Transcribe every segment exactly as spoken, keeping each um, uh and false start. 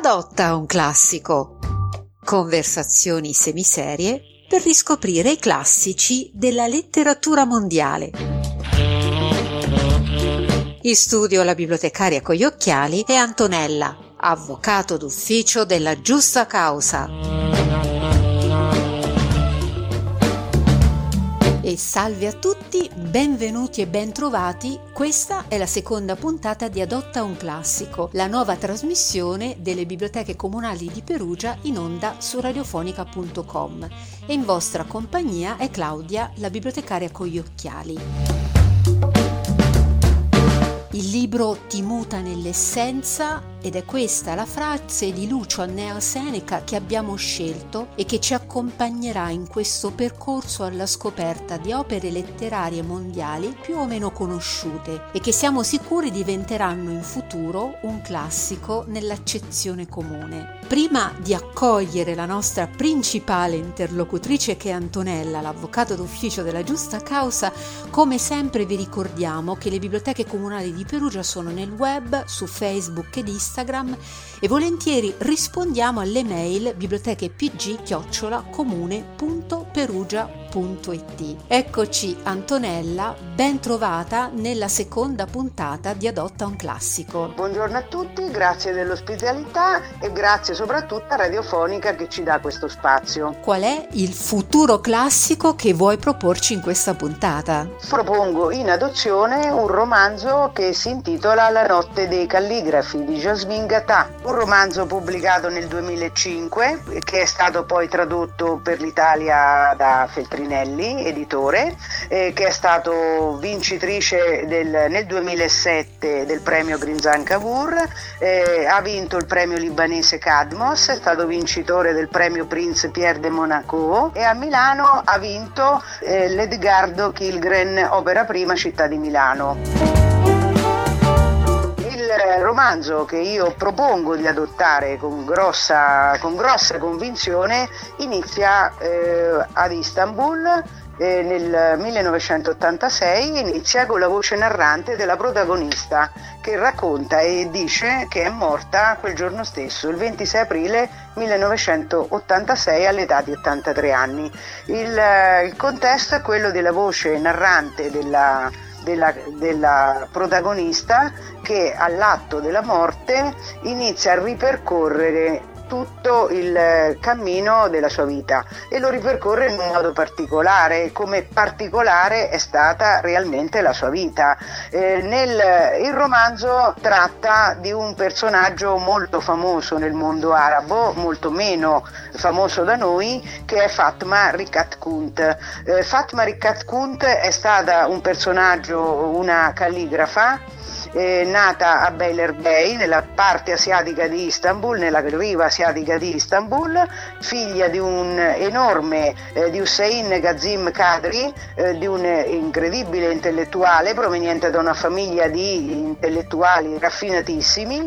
Adotta un classico. Conversazioni semiserie per riscoprire i classici della letteratura mondiale. In studio la bibliotecaria con gli occhiali è Antonella, avvocato d'ufficio della Giusta Causa. E salve a tutti, benvenuti e bentrovati. Questa è la seconda puntata di Adotta un classico, la nuova trasmissione delle biblioteche comunali di Perugia in onda su radiofonica punto com. E in vostra compagnia è Claudia, la bibliotecaria con gli occhiali. Il libro ti muta nell'essenza ed è questa la frase di Lucio Anneo Seneca che abbiamo scelto e che ci accompagnerà in questo percorso alla scoperta di opere letterarie mondiali più o meno conosciute e che siamo sicuri diventeranno in futuro un classico nell'accezione comune. Prima di accogliere la nostra principale interlocutrice che è Antonella, l'avvocato d'ufficio della Giusta Causa, come sempre vi ricordiamo che le biblioteche comunali di Perugia sono nel web, su Facebook ed Instagram e volentieri rispondiamo alle mail bibliotechepg chiocciola comune punto perugia punto it. Eccoci Antonella, ben trovata nella seconda puntata di Adotta un classico. Buongiorno a tutti, grazie dell'ospitalità e grazie soprattutto a Radiofonica che ci dà questo spazio. Qual è il futuro classico che vuoi proporci in questa puntata? Propongo in adozione un romanzo che si intitola La notte dei calligrafi di Jasmine Gattaz, un romanzo pubblicato nel duemilacinque che è stato poi tradotto per l'Italia da Feltrinelli, editore, eh, che è stato vincitrice del, nel duemilasette del premio Grinzan Cavour, eh, ha vinto il premio libanese Cadmos, è stato vincitore del premio Prince Pierre de Monaco e a Milano ha vinto eh, l'Edgardo Kilgren Opera Prima Città di Milano. Il romanzo che io propongo di adottare con grossa, con grossa convinzione inizia eh, ad Istanbul eh, nel millenovecentottantasei, inizia con la voce narrante della protagonista che racconta e dice che è morta quel giorno stesso, il ventisei aprile millenovecentottantasei all'età di ottantatré anni. Il, il contesto è quello della voce narrante della Della, della protagonista che all'atto della morte inizia a ripercorrere tutto il cammino della sua vita e lo ripercorre in un modo particolare, come particolare è stata realmente la sua vita. Eh, nel, il romanzo tratta di un personaggio molto famoso nel mondo arabo, molto meno famoso da noi, che è Fatma Riccat Kunt. Eh, Fatma Riccat Kunt è stata un personaggio, una calligrafa, Eh, nata a Beylerbeyi, nella parte asiatica di Istanbul, nella riva asiatica di Istanbul, figlia di un enorme, eh, di Hussein Kazim Kadri, eh, di un incredibile intellettuale proveniente da una famiglia di intellettuali raffinatissimi,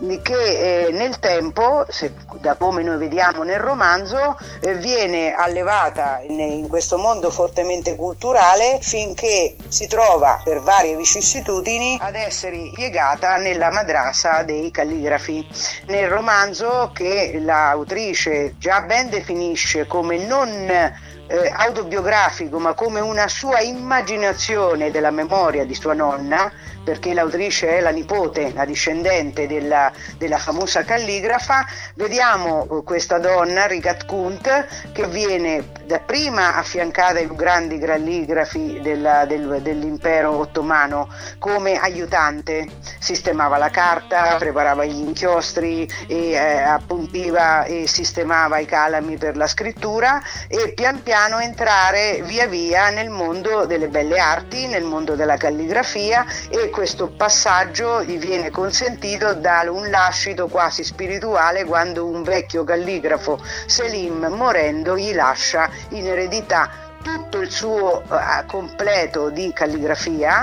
che eh, nel tempo, se, da come noi vediamo nel romanzo, eh, viene allevata in, in questo mondo fortemente culturale finché si trova per varie vicissitudini ad essere impiegata nella madrasa dei calligrafi. Nel romanzo, che l'autrice già ben definisce come non eh, autobiografico ma come una sua immaginazione della memoria di sua nonna, perché l'autrice è la nipote, la discendente della, della famosa calligrafa, vediamo questa donna, Riccat Kunt, che viene dapprima affiancata ai più grandi calligrafi della, del, dell'impero ottomano come aiutante, sistemava la carta, preparava gli inchiostri, e, eh, appuntiva e sistemava i calami per la scrittura e pian piano entrare via via nel mondo delle belle arti, nel mondo della calligrafia, e questo passaggio gli viene consentito da un lascito quasi spirituale quando un vecchio calligrafo, Selim, morendo gli lascia in eredità tutto il suo uh, completo di calligrafia,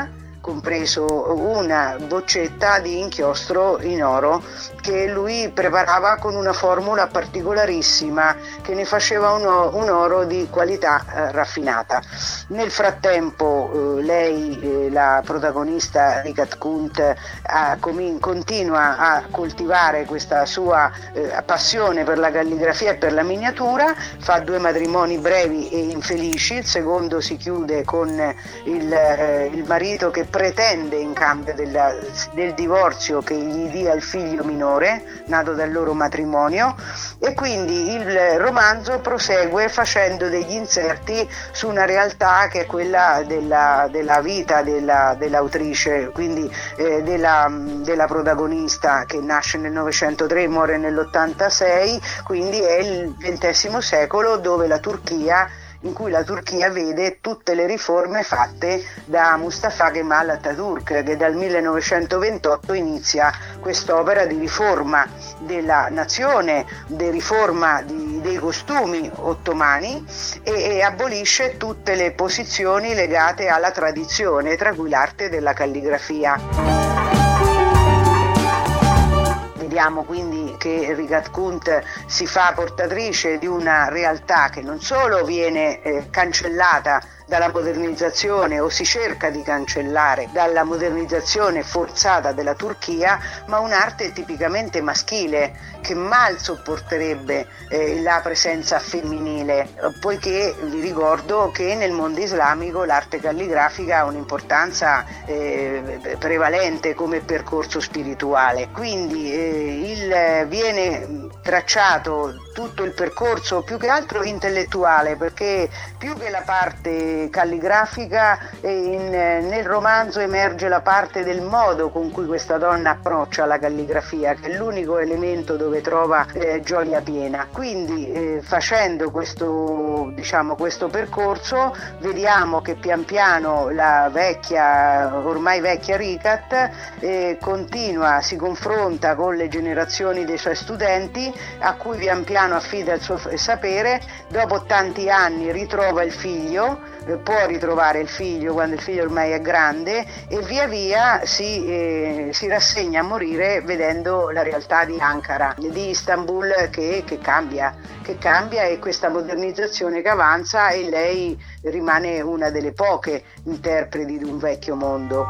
compreso una boccetta di inchiostro in oro che lui preparava con una formula particolarissima che ne faceva un, un oro di qualità eh, raffinata. Nel frattempo eh, lei, eh, la protagonista Richard Kunt, eh, com- continua a coltivare questa sua eh, passione per la calligrafia e per la miniatura, fa due matrimoni brevi e infelici, il secondo si chiude con il, eh, il marito che pretende in cambio della, del divorzio che gli dia il figlio minore nato dal loro matrimonio, e quindi il romanzo prosegue facendo degli inserti su una realtà che è quella della, della vita della, dell'autrice, quindi eh, della, della protagonista, che nasce nel novecentotre e muore nell'ottantasei, quindi è il ventesimo secolo, dove la Turchia in cui la Turchia vede tutte le riforme fatte da Mustafa Kemal Atatürk, che dal millenovecentoventotto inizia quest'opera di riforma della nazione, di riforma di, dei costumi ottomani, e, e abolisce tutte le posizioni legate alla tradizione, tra cui l'arte della calligrafia. Vediamo quindi che Richard Kunt si fa portatrice di una realtà che non solo viene eh, cancellata dalla modernizzazione, o si cerca di cancellare dalla modernizzazione forzata della Turchia, ma un'arte tipicamente maschile che mal sopporterebbe eh, la presenza femminile, poiché vi ricordo che nel mondo islamico l'arte calligrafica ha un'importanza eh, prevalente come percorso spirituale. Quindi eh, il, viene tracciato tutto il percorso più che altro intellettuale, perché più che la parte calligrafica in, nel romanzo emerge la parte del modo con cui questa donna approccia la calligrafia, che è l'unico elemento dove trova eh, gioia piena. Quindi eh, facendo questo, diciamo, questo percorso vediamo che pian piano la vecchia, ormai vecchia Richard eh, continua, si confronta con le generazioni dei suoi studenti, a cui pian piano affida il suo sapere. Dopo tanti anni ritrova il figlio, può ritrovare il figlio quando il figlio ormai è grande, e via via si, eh, si rassegna a morire vedendo la realtà di Ankara, di Istanbul che, che cambia, che cambia e questa modernizzazione che avanza, e lei rimane una delle poche interpreti di un vecchio mondo.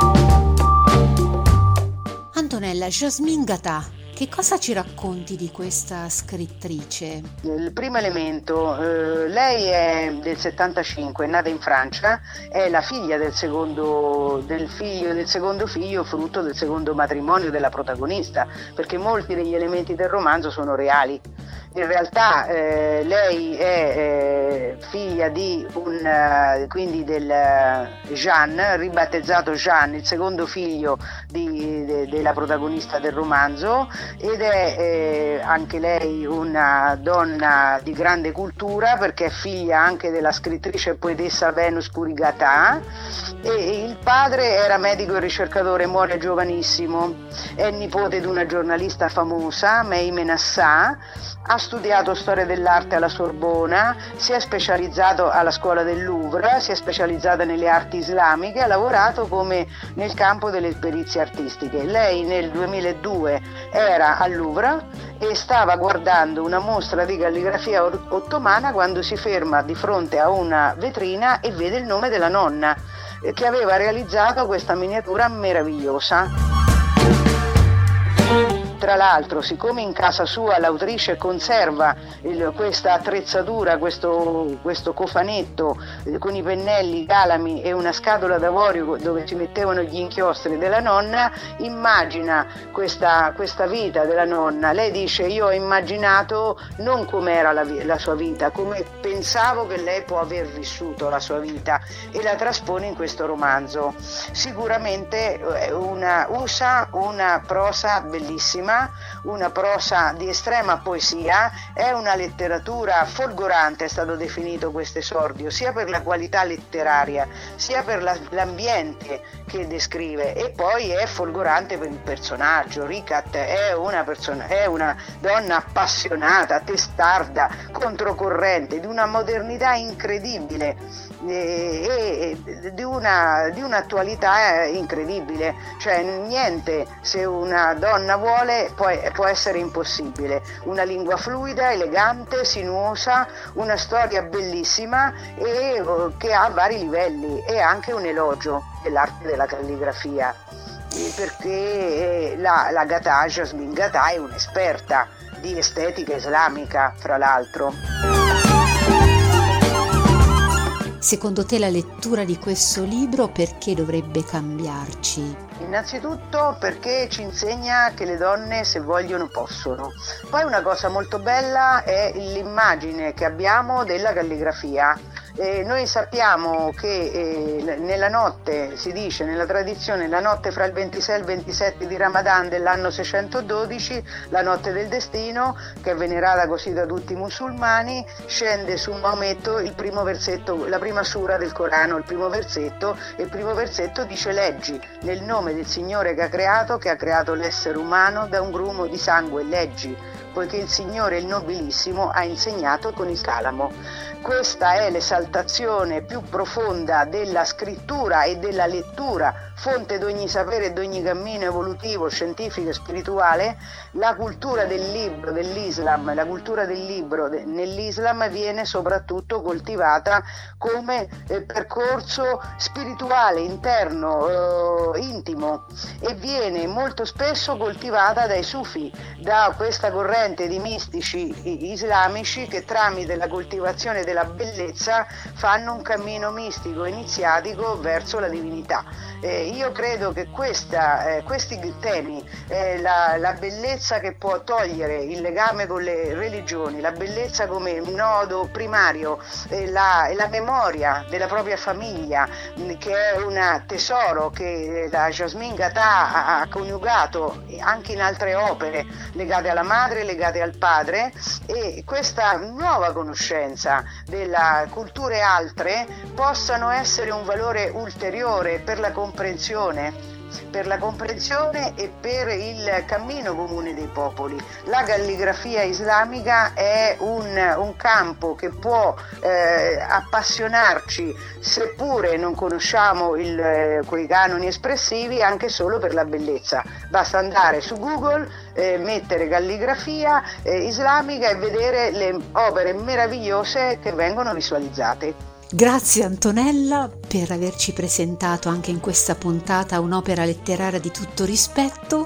Antonella, Jasmine Gattaz, che cosa ci racconti di questa scrittrice? Il primo elemento, eh, lei è del settantacinque, è nata in Francia, è la figlia del secondo, del figlio, del secondo figlio, frutto del secondo matrimonio della protagonista, perché molti degli elementi del romanzo sono reali. In realtà eh, lei è eh, figlia di un, uh, quindi del uh, Jean, ribattezzato Jean, il secondo figlio di, de, della protagonista del romanzo, ed è eh, anche lei una donna di grande cultura, perché è figlia anche della scrittrice e poetessa Venus Kurigata, e il padre era medico e ricercatore, muore giovanissimo, è nipote di una giornalista famosa, May Menassah. Ha studiato storia dell'arte alla Sorbona, si è specializzato alla scuola del Louvre, si è specializzata nelle arti islamiche, ha lavorato come nel campo delle perizie artistiche. Lei nel duemiladue era al Louvre e stava guardando una mostra di calligrafia ottomana quando si ferma di fronte a una vetrina e vede il nome della nonna che aveva realizzato questa miniatura meravigliosa. Tra l'altro, siccome in casa sua l'autrice conserva il, questa attrezzatura, questo, questo cofanetto eh, con i pennelli, i calami e una scatola d'avorio dove si mettevano gli inchiostri della nonna, immagina questa, questa vita della nonna. Lei dice: io ho immaginato non com'era la, la sua vita, come pensavo che lei può aver vissuto la sua vita, e la traspone in questo romanzo. Sicuramente una, usa una prosa bellissima, una prosa di estrema poesia, è una letteratura folgorante, è stato definito questo esordio, sia per la qualità letteraria sia per la, l'ambiente che descrive, e poi è folgorante per il personaggio. Richard è una, persona, è una donna appassionata, testarda, controcorrente, di una modernità incredibile. e, e di, una, di un'attualità incredibile, cioè niente, se una donna vuole può, può essere impossibile, una lingua fluida, elegante, sinuosa, una storia bellissima e che ha vari livelli, e anche un elogio dell'arte della calligrafia, perché la, la Gatà, Jasmine Gatà, è un'esperta di estetica islamica, fra l'altro. Secondo te la lettura di questo libro perché dovrebbe cambiarci? Innanzitutto perché ci insegna che le donne, se vogliono, possono. Poi una cosa molto bella è l'immagine che abbiamo della calligrafia. Eh, noi sappiamo che eh, nella notte, si dice nella tradizione, la notte fra il ventisei e il ventisette di Ramadan dell'anno seicentododici, la notte del destino, che è venerata così da tutti i musulmani, scende su Maometto il primo versetto, la prima sura del Corano, il primo versetto, e il primo versetto dice: leggi nel nome del Signore che ha creato, che ha creato l'essere umano da un grumo di sangue, leggi, poiché il Signore, il nobilissimo, ha insegnato con il calamo. Questa è l'esaltazione più profonda della scrittura e della lettura, fonte di ogni sapere e di ogni cammino evolutivo, scientifico e spirituale. La cultura del libro, dell'Islam, la cultura del libro de, nell'Islam viene soprattutto coltivata come eh, percorso spirituale, interno, eh, intimo, e viene molto spesso coltivata dai sufi, da questa corrente di mistici islamici che tramite la coltivazione della bellezza fanno un cammino mistico iniziatico verso la divinità. Eh, io credo che questa, eh, questi temi, eh, la, la bellezza che può togliere il legame con le religioni, la bellezza come nodo primario, eh, la, la memoria della propria famiglia, che è un tesoro che la Jasmine Gatà ha, ha coniugato anche in altre opere legate alla madre, legate al padre, e questa nuova conoscenza delle culture altre possano essere un valore ulteriore per la comprensione, per la comprensione e per il cammino comune dei popoli. La calligrafia islamica è un, un campo che può eh, appassionarci, seppure non conosciamo il, eh, quei canoni espressivi, anche solo per la bellezza. Basta andare su Google, eh, mettere calligrafia eh, islamica e vedere le opere meravigliose che vengono visualizzate. Grazie Antonella per averci presentato anche in questa puntata un'opera letteraria di tutto rispetto,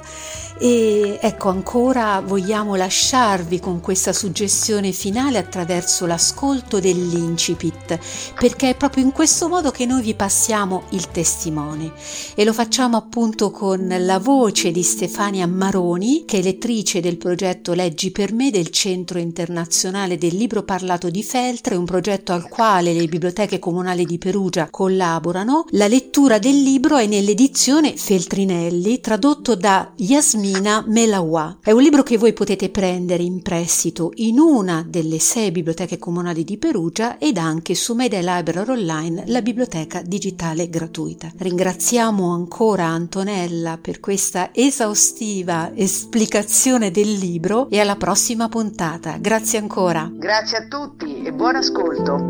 e ecco, ancora vogliamo lasciarvi con questa suggestione finale attraverso l'ascolto dell'incipit, perché è proprio in questo modo che noi vi passiamo il testimone, e lo facciamo appunto con la voce di Stefania Maroni, che è lettrice del progetto Leggi per me del Centro Internazionale del Libro Parlato di Feltre, un progetto al quale le biblioteche comunali di Perugia collaborano. La lettura del libro è nell'edizione Feltrinelli, tradotto da Yasmina Melawa. È un libro che voi potete prendere in prestito in una delle sei biblioteche comunali di Perugia ed anche su Media Library Online, la biblioteca digitale gratuita. Ringraziamo ancora Antonella per questa esaustiva esplicazione del libro e alla prossima puntata. Grazie ancora. Grazie a tutti e buon ascolto.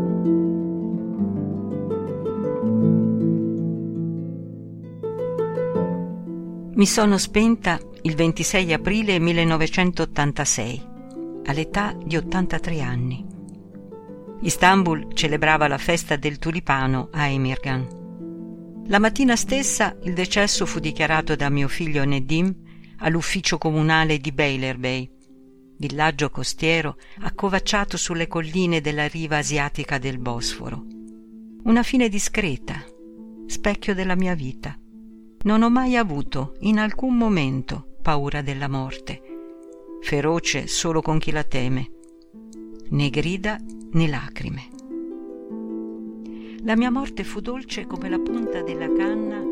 Mi sono spenta il ventisei aprile millenovecentottantasei, all'età di ottantatré anni. Istanbul celebrava la festa del tulipano a Emirgan. La mattina stessa il decesso fu dichiarato da mio figlio Nedim all'ufficio comunale di Beylerbeyi, villaggio costiero accovacciato sulle colline della riva asiatica del Bosforo. Una fine discreta, specchio della mia vita. Non ho mai avuto in alcun momento paura della morte, feroce solo con chi la teme, né grida né lacrime. La mia morte fu dolce come la punta della canna